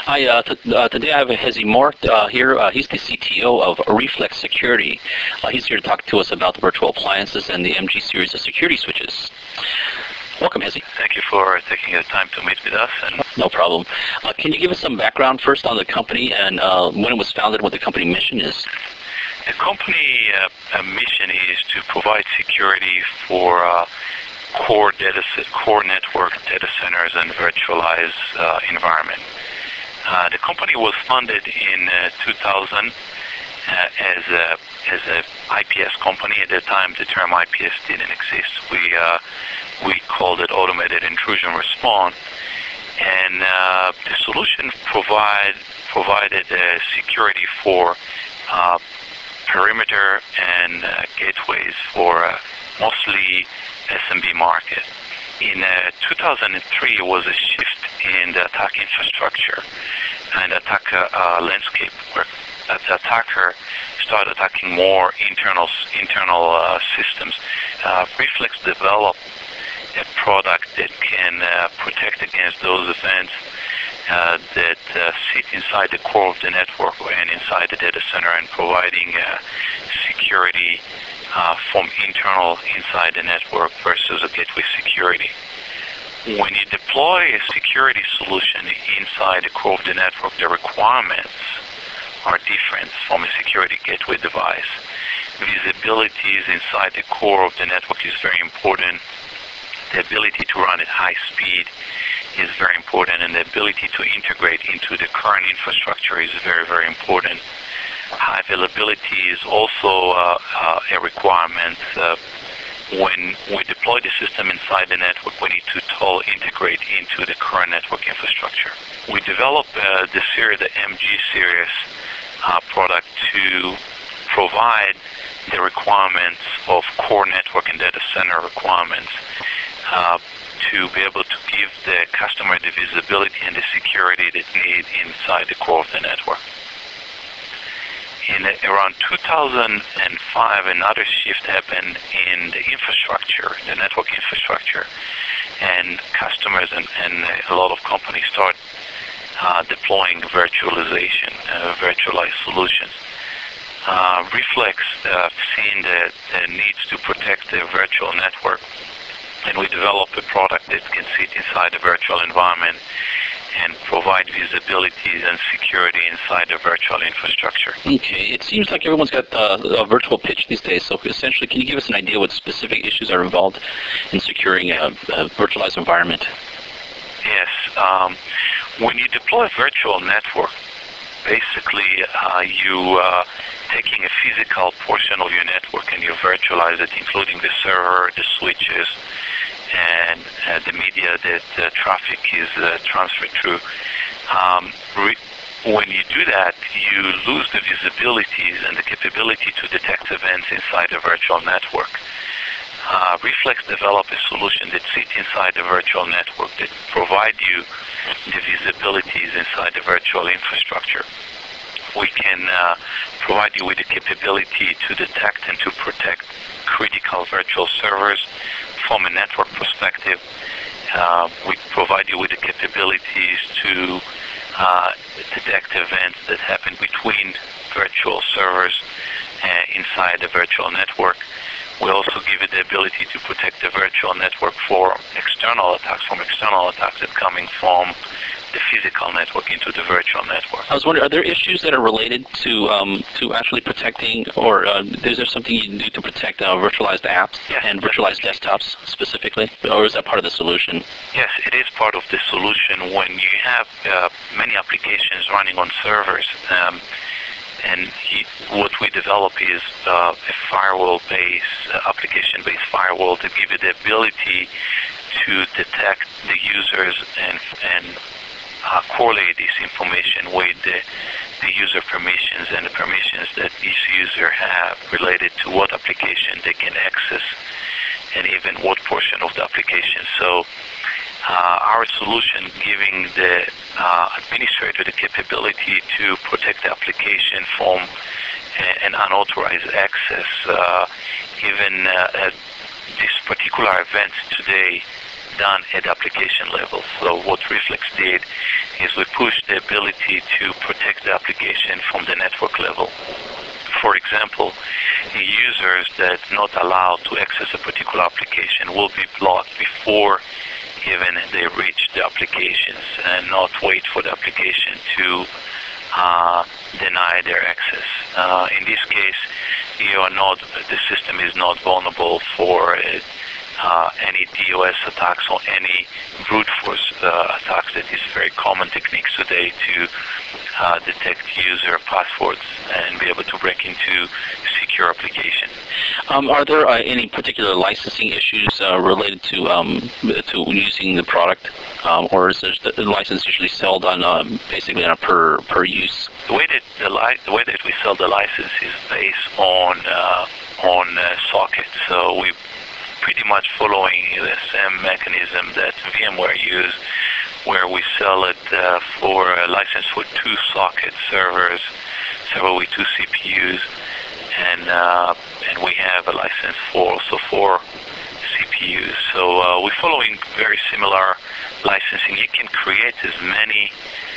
Hi, today I have Hezi Mort here. He's the CTO of Reflex Security. He's here to talk to us about the virtual appliances and the MG series of security switches. Welcome, Hezi. Thank you for taking the time to meet with us. No problem. Can you give us some background first on the company and when it was founded, what the company mission is? The company mission is to provide security for core network data centers and virtualized environment. The company was founded in 2000 as a IPS company. At the time, the term IPS didn't exist. We called it Automated Intrusion Response, and the solution provided security for perimeter and gateways for mostly SMB market. In 2003, it was a shift in the attack infrastructure and attack landscape, where the attacker started attacking more internal systems. Reflex developed a product that can protect against those events that sit inside the core of the network and inside the data center, and providing security from inside the network versus a gateway security. When you deploy a security solution inside the core of the network, the requirements are different from a security gateway device. Visibility is inside the core of the network is very important. The ability to run at high speed is very important, and the ability to integrate into the current infrastructure is very, very important. High availability is also a requirement. When we deploy the system inside the network, we need to integrate into the current network infrastructure. We developed the MG series product to provide the requirements of core network and data center requirements to be able to give the customer the visibility and the security they need inside the core of the network. In around 2005, another shift happened in the infrastructure, the network infrastructure, and customers and a lot of companies start deploying virtualization, virtualized solutions. Reflex seen the needs to protect the virtual network, and we developed a product that can sit inside the virtual environment and provide visibility and security inside the virtual infrastructure. Okay, it seems like everyone's got a virtual pitch these days, so essentially, can you give us an idea what specific issues are involved in securing a virtualized environment? Yes, when you deploy a virtual network, basically you taking a physical portion of your network and you virtualize it, including the server, the switches, and the media that traffic is transferred through. When you do that, you lose the visibilities and the capability to detect events inside the virtual network. Reflex developed a solution that sits inside the virtual network that provide you the visibilities inside the virtual infrastructure. We can provide you with the capability to detect and to protect critical virtual servers. From a network perspective, we provide you with the capabilities to detect events that happen between virtual servers inside the virtual network. We also give you the ability to protect the virtual network for external attacks that are coming from the physical network into the virtual network. I was wondering, are there issues that are related to actually protecting, or is there something you can do to protect virtualized apps and virtualized desktops specifically, or is that part of the solution? Yes, it is part of the solution. When you have many applications running on servers, and what we develop is a firewall-based, application-based firewall to give you the ability to detect the users and correlate this information with the user permissions and the permissions that each user have related to what application they can access and even what portion of the application. So our solution giving the administrator the capability to protect the application from an unauthorized access. Even this particular event today done at application level. So what Reflex did is we pushed the ability to protect the application from the network level. For example, users that not allowed to access a particular application will be blocked before even they reach the applications and not wait for the application to deny their access. In this case, the system is not vulnerable for any DOS attacks or any brute force attacks. That is very common techniques today to detect user passwords and be able to break into secure application. Are there any particular licensing issues related to using the product, or is the license usually sold on basically on a per use? The way that we sell the license is based on sockets. So we pretty much following the same mechanism that VMware use, where we sell it for a license for 2 socket server with 2 CPUs, and we have a license for 4 CPUs. So we're following very similar licensing. You can create as many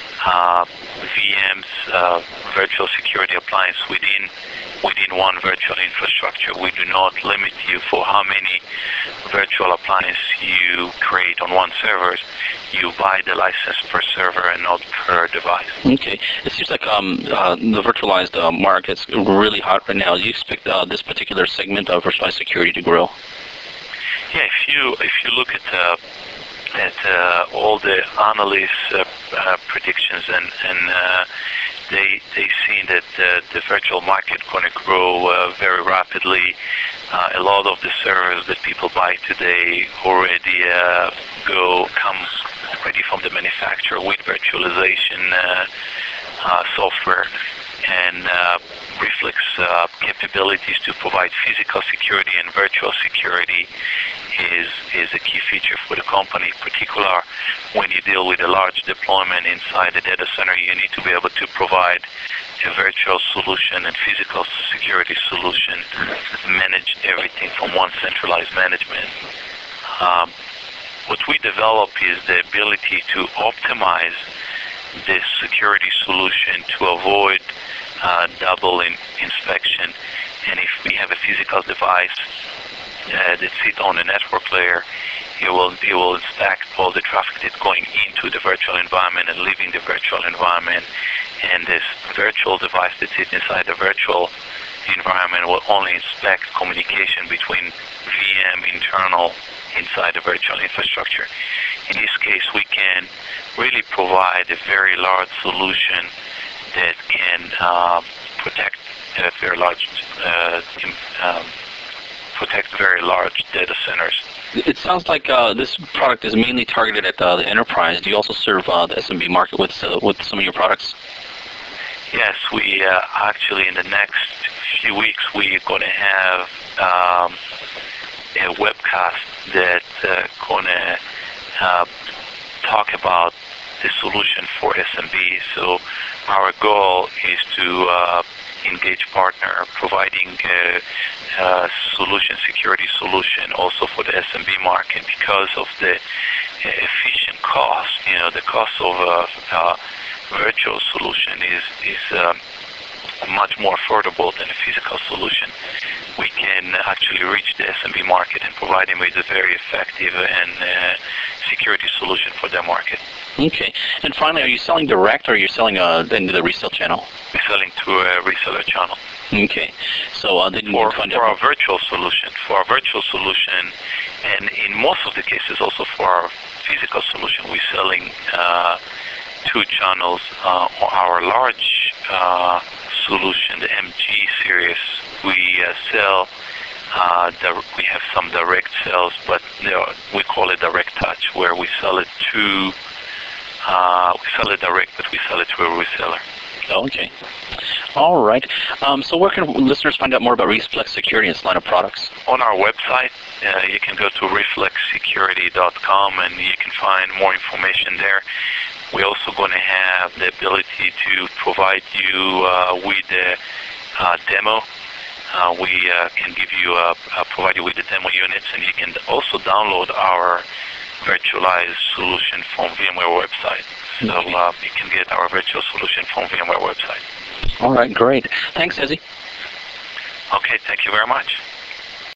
VMs, virtual security appliance within one virtual infrastructure. We do not limit you for how many virtual appliances you create on one server. You buy the license per server and not per device. Okay. It seems like the virtualized market's really hot right now. Do you expect this particular segment of virtualized security to grow? Yeah, if you look at all the analysts' predictions, and they see that the virtual market going to grow very rapidly. A lot of the servers that people buy today already come ready from the manufacturer with virtualization software, and Reflex capabilities to provide physical security and virtual security is a key feature for the company. In particular, when you deal with a large deployment inside the data center, you need to be able to provide a virtual solution and physical security solution, manage everything from one centralized management. What we develop is the ability to optimize this security solution to avoid double inspection. And if we have a physical device that sits on a network layer, it will inspect all the traffic that's going into the virtual environment and leaving the virtual environment. And this virtual device that sits inside the virtual environment will only inspect communication between VM internal inside the virtual infrastructure. In this case, we can really provide a very large solution that can protect very large data centers. It sounds like this product is mainly targeted at the enterprise. Do you also serve the SMB market with some of your products? Yes, we actually in the next few weeks we're going to have a webcast that's going to talk about the solution for SMB. So our goal is to engage partner providing a security solution also for the SMB market, because of the efficient cost. The cost of a virtual solution is much more affordable than a physical solution. We can actually reach the SMB market and provide them with a very effective and security solution for their market. Okay. And finally, are you selling direct or are you selling into the resale channel? We're selling to a reseller channel. Okay. So then for our virtual solution. For our virtual solution, and in most of the cases also for our physical solution, we're selling 2 channels. Our large solution, the MG series, we sell. We have some direct sales, but we call it direct touch, where we sell it to. We sell it direct, but we sell it to a reseller. Okay. All right. So where can listeners find out more about Reflex Security and its line of products? On our website, you can go to reflexsecurity.com and you can find more information there. We're also going to have the ability to provide you with a demo. We can provide you with the demo units, and you can also download our virtualized solution from VMware website. So you can get our virtual solution from VMware website. All right, great. Thanks, Hezi. Okay, thank you very much.